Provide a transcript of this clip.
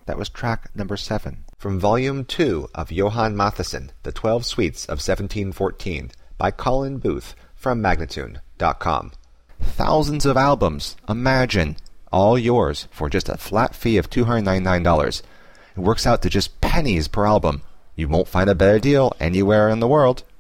That was track number 7. From Volume 2 of Johann Mattheson, The 12 Suites of 1714, by Colin Booth, from Magnatune.com. Thousands of albums, imagine, all yours for just a flat fee of $299. It works out to just pennies per album. You won't find a better deal anywhere in the world.